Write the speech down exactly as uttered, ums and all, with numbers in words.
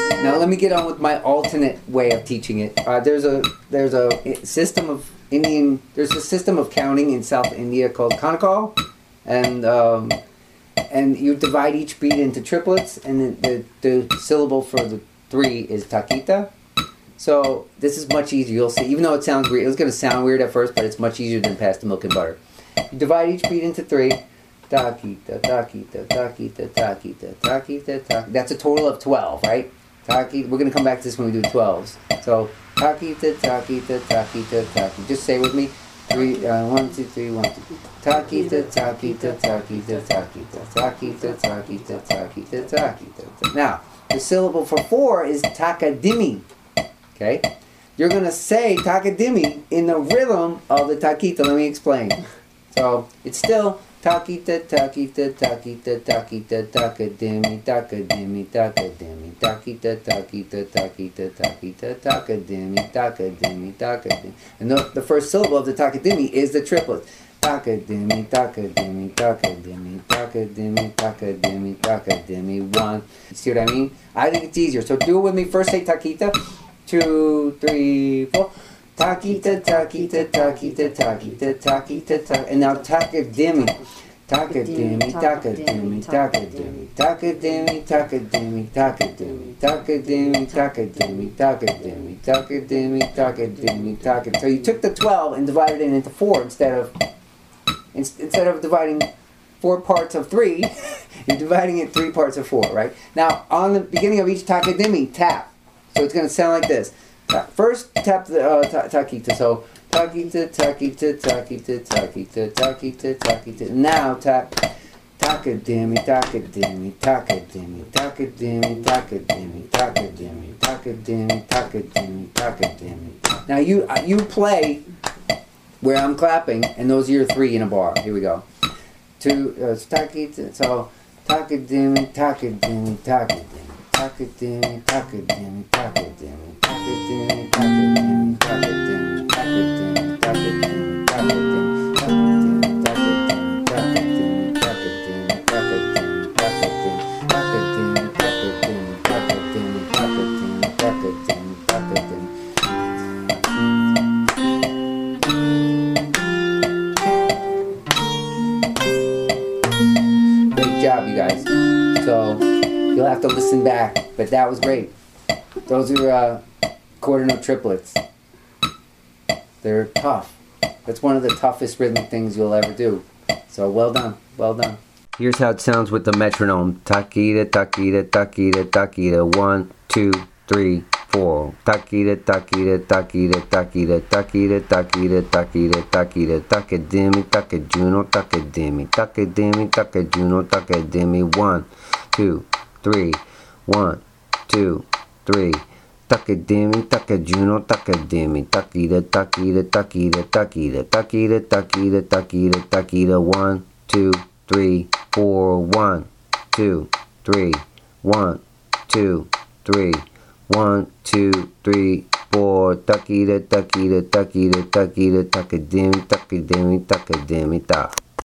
Now let me get on with my alternate way of teaching it. Uh, there's a there's a system of Indian. There's a system of counting in South India called Kanakal, and um, and you divide each beat into triplets, and the, the the syllable for the three is takita. So this is much easier. You'll see, even though it sounds weird, it's going to sound weird at first, but it's much easier than past the milk and butter. You divide each beat into three. Takita, takita, takita, takita, takita, takita. That's a total of twelve, right? Takita. We're going to come back to this when we do twelves. So takita, takita, takita, takita. Just say with me. Three, uh, one, two, three, one, two. Takita, takita, takita, takita, takita, takita, takita, takita. Now, the syllable for four is takadimi. Okay? You're going to say takadimi in the rhythm of the takita. Let me explain. So, it's still takita, takita, takita, takita, takadimi, takadimi, takadimi, takita, takita, takita, takita, takadimi, takadimi, takadimi. And the, the first syllable of the takadimi is the triplet. Takadimi, takadimi, takadimi, takadimi, takadimi, takadimi. One. You see what I mean? I think it's easier. So do it with me. First say takita. Two, three, four. Takita, takita, takita, takita, takita, takita. And now takadimi. Takadimi, takadimi, takadimi, takadimi, takadimi, takadimi, takadimi, takadimi, takadimi, takadimi, takadimi, takadimi. So you took the twelve and divided it into four instead of instead of dividing four parts of three, you're dividing it three parts of four, right? Now on the beginning of each takadimi, tap. So it's going to sound like this. First, tap the uh, ta takita. So, takita, takita, takita, takita, takita, takita. Now, tap takadimi, takadimi, takadimi, takadimi, takadimi, takadimi, takadimi, takadimi, takadimi. Now, you uh, you play where I'm clapping, and those are your three in a bar. Here we go. Two, uh, takita. So, takadimi, takadimi, takadimi. Takadimi, takadimi, takadimi, takadimi, takadimi, takadimi, takadimi, takadimi, takadimi, takadimi, takadimi, takadimi, takadimi, takadimi, takadimi, takadimi, takadimi, takadimi. Great job, you guys. So you'll have to listen back, but that was great. Those are uh, quarter note triplets. They're tough. That's one of the toughest rhythmic things you'll ever do. So well done, well done. Here's how it sounds with the metronome. Takita, takita, takita, takita. One, two, three, four. Takita, takita, takita, takita, takita, takita, takita, takita. Takadimi, takajuno, takadimi, takadimi, takajuno, takadimi. One, two, three, one, two, three. Takadimi, takajuno, takadimi, takita, takita, takita, takita, takita, takita, takita, takita. One, two, three, four. One, two, three, one, two, three, one, two, three, four. Takita, takita, takita, takita, takadimi, takadimi, takadimi, ta.